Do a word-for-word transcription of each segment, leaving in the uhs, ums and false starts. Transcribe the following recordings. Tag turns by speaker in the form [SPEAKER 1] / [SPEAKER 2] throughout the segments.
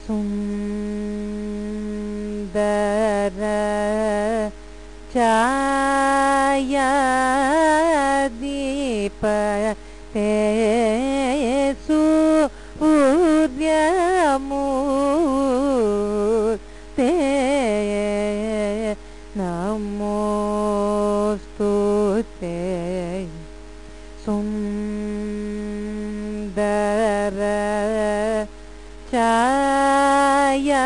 [SPEAKER 1] सुंदर छाया दीप ते सूर्यमूर्ते नमोस्तुते सुंदर छाया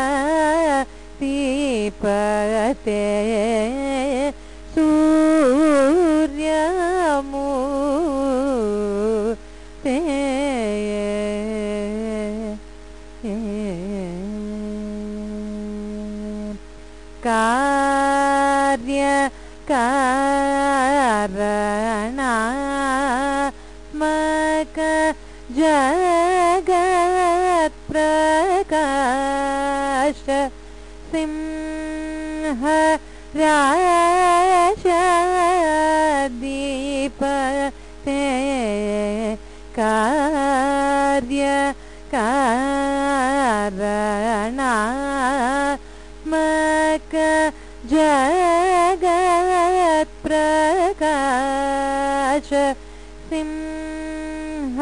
[SPEAKER 1] दीपते सूर्यमूर्ते कार्य कारणात्मक जगत् प्रकाश सिंह राज दीपते कार्य कारणात्मक जगत् प्रकाश सिंह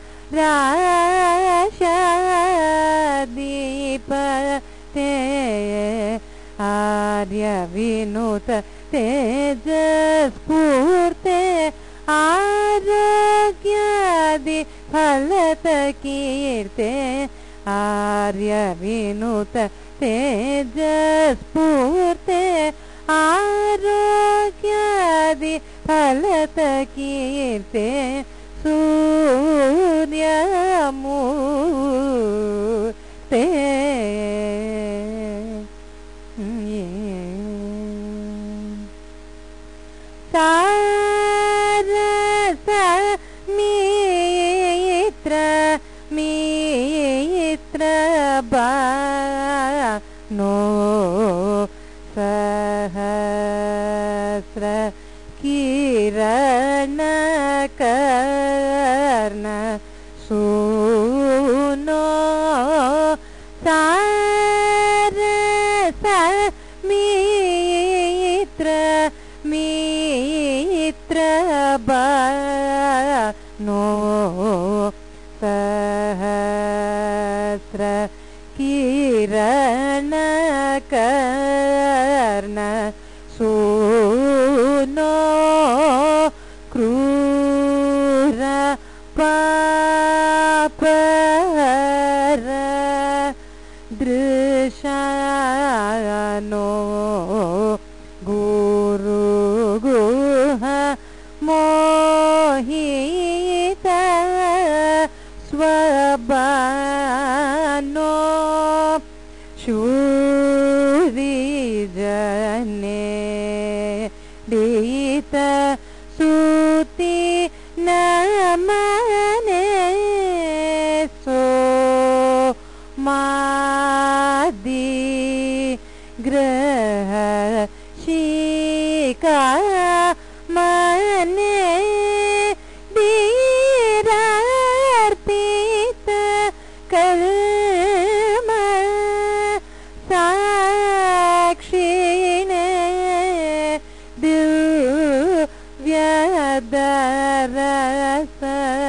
[SPEAKER 1] राज दीपते आर्य विनुत तेजस्फूर्ते आरोग्यादि फलत कीर्ते आर्य विनुत तेजस्फूर्ते आरोग्यादि फलत कीर्ते सूर्यमूर्ते सारस मित्र मित्र बानो सहस्र किरण कर्ण सूनो सारस मित्र मित्र बानो सहस्र किरण कर्ण सूनो क्रूर पापहर दृशानो गुरु गुह मोहित स्वबानो शूरी जने दीत सूति नमने सो मादी ग्रह शिका मने दीरार्पित कर्म साक्षिणे दिव्यदरस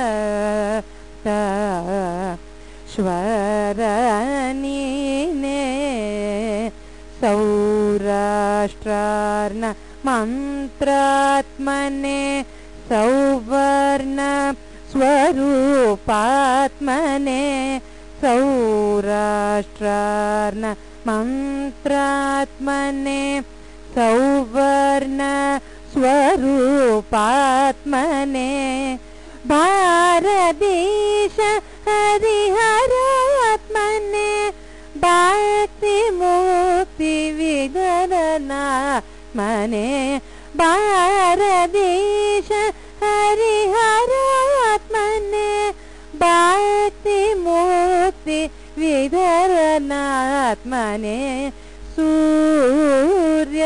[SPEAKER 1] स्वरनीने सौराष्ट्रार्न मंत्रात्मने सौवर्ण स्वरूपात्मने सौराष्ट्रार्न मंत्रात्मने सौवर्ण स्वरूपात्मने भारतीश हरिहरात्मने भक्ति मुक्ति विगणनात्मने भारतीश हरिहरात्मने भक्ति मुक्ति विगणनात्मने सूर्य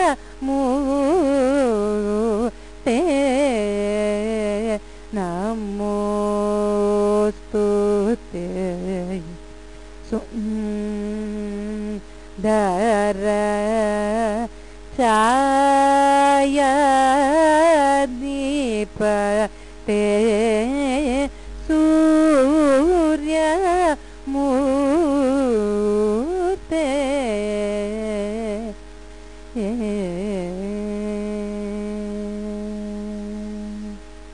[SPEAKER 1] मूर्ते नमोस्तुते। कर छाया दीप ते सूर्य मु